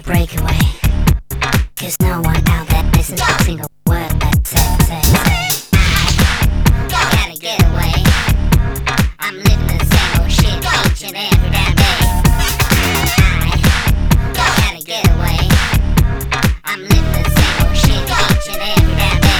breakaway, 'cause no one out there listens to a single word that say. I gotta get away. I'm living the same old shit each and every damn day. I gotta get away. I'm living the same old shit each and every damn day.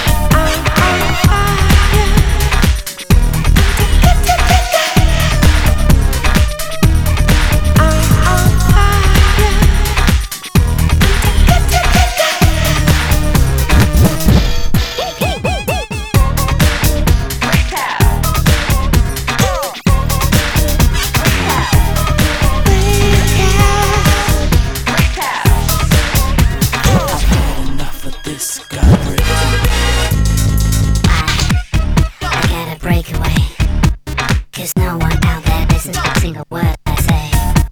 Breakaway, 'cause no one out there listens to a single word I say.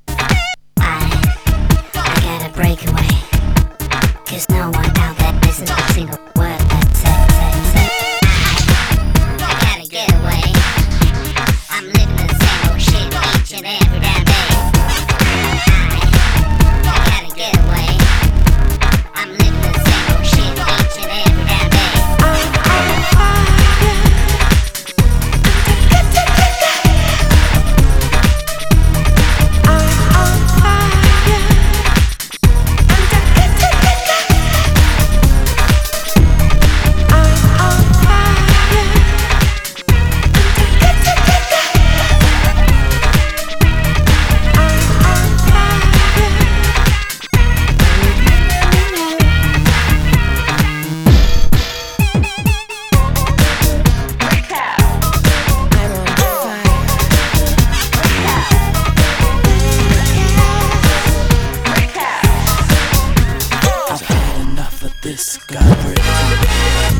I gotta break away, 'cause no one out there listens to a single word that say. I gotta get away. I'm living the same old shit each and every damn day. I gotta get away. I'm living the same old shit each and every damn day. This got break.